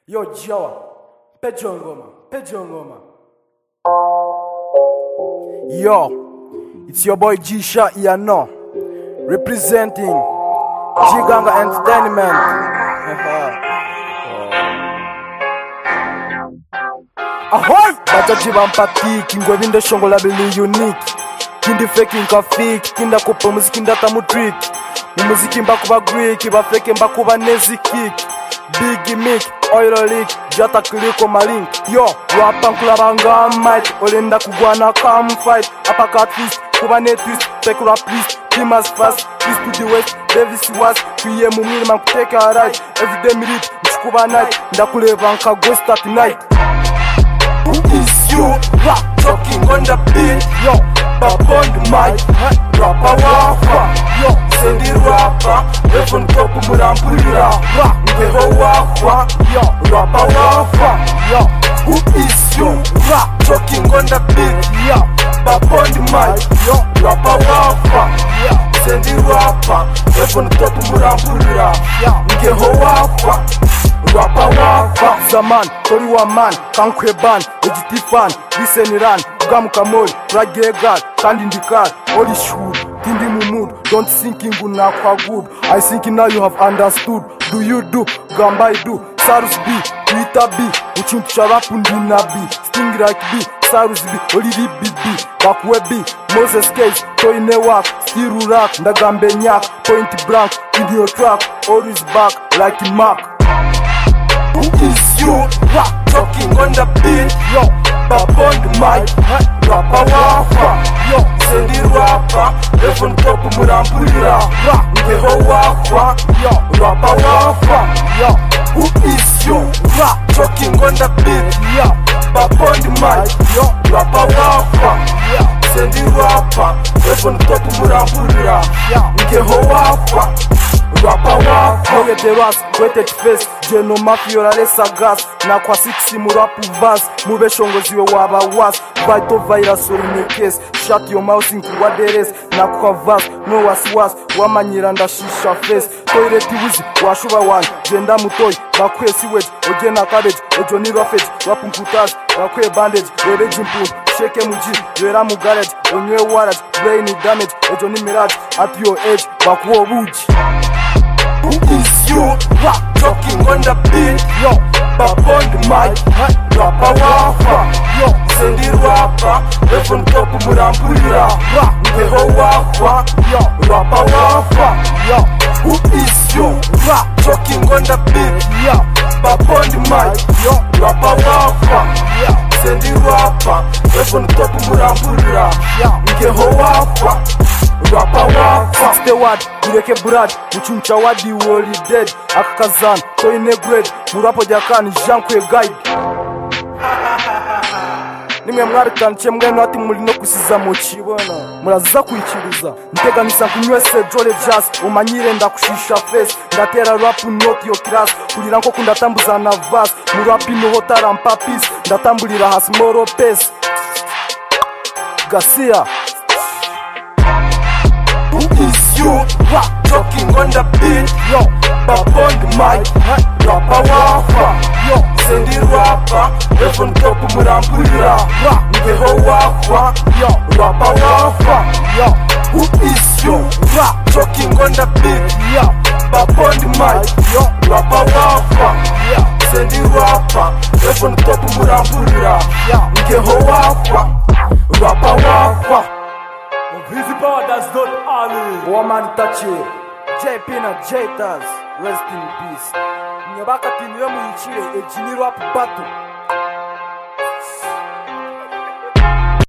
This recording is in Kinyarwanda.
Yo, Jawa, Pejongoma. Yo, it's your boy G-Shot, representing G-Ganga Entertainment. Ahoy! Bajaji bampati, kingwe binde shongola bili unique. Kindi fake inka fake, kinda kupa muziki ndata mutrik. Muziki mbakuba Greek, ba fake mbakuba nezi kick. Big Mick, oil leak, jata kiliko malink. Yo, wapa nkula banga might, olenda kugwana come fight. Uppercut twist, kuba ne twist, fake rap twist. Team as fast, twist to the west, Davis was. Kuye mumiri man kuteke a ride. Everyday minute, mchukuba night. Ndakuleva nka go start night. Who is you? Rap talking on the beat. Yo, up on the mic. Rapper wafa. Yo, send the rapper. Even top murampurira. Rap ngeho wafa. Yo, rapper wafa. Yo, who is you? Rap talking on the beat. Yo, up on the mic. Yo, rapper wafa. Yo, send the rapper. Even top murampurira. Yo, ngeho wafa. Rapper wafa. Zaman, Tori wa man, kankwe ban, EGT fan, listen run, Gam Kamol, Rage God, Kandi Ndikar, Holy Shoe, Tindi Mumud, don't think in guna kwa good. I think now you have understood. Do you do, Gamba do, Sarus B, Twitter B, Uchum Sharapundi B, Sting like B, Sarus B, Olivi B, Bakwe B, Moses Case, Toy Newak, Still Rock, Ndagambe Nyak, Point Blank, in your track, always back like Mark. Who is you? Rap talking on the beat. Yo, bop on the mic. Rapper wafa. Yo, send the rapper. Even top murampurira. Rap ngeho wafa. Yo, rapper wafa. Yo, who is you? Rap talking on the beat. Yo, bop on the mic. Yo, rapper wafa. Yo, send the rapper. Even top murampurira. Ngeho wafa. Rapper wafa. Look at the ras, wetted face. Jeno mafio la lesa gas. Na kwa 6 murapu vas. Mube shongo ziwe waba was. Vital virus or in your case. Shut your mouth in kuwaderes. Na kwa vas, no was. Wamanyiranda shisha face. Toilet wizi, washuba wan. Jenda mutoi, bakwe siwage. Ojena cabbage, ojoni roughage. Wapunkutaz, bakwe bandage. Webe jimpu, shake muji. Wera mugarage, onye warage. Brain damage, ojoni mirage. At your age, bakwo wuji. Who is you? Rap talking on the beat. Yo, bop on the mic. Rapper wafa. Yo, send the rapper. Even top murampurira. Rap ngeho wafa. Yo, rapper wafa. Yo, who is you? Rap talking on the beat. Yo, bop on the mic. Yo, rapper wafa. Yo, send the rapper. Even top murampurira. Ngeho wafa. Rapper wafa. 60 word, ureke brad. Muchuncha wadi woli dead. Akakazan, toy negrade. Murapo jakani, jankwe guide. Nimwe mwarikan chemgeno ati mulino kusiza mochibona. Muraza kuichiriza. Ntega nisa kunywese jole jazz. Umanyire ndakushisha face. Ndatera rapu not your class. Kuliranko kundatambuza na vas. Murapi no hotara mpapis. Ndatambulira has moro pace. Garcia. Who is you? Rap talking on the beat. Yo, bop on the mic. Rapper wafa. Yo, send the rapper. Even top murampurira. Rap ngeho wafa. Yo, rapper wafa. Yo, who is you? Rap talking on the beat. Yo, bop on the mic. Yo, rapper wafa. Yo, send the rapper. Even top murampurira. Ngeho wafa. Rapper wafa. His power does not army. Woman touch it. JP na Jtaz. Rest in peace. Nyabaka tinwe muichire ejini rap battle.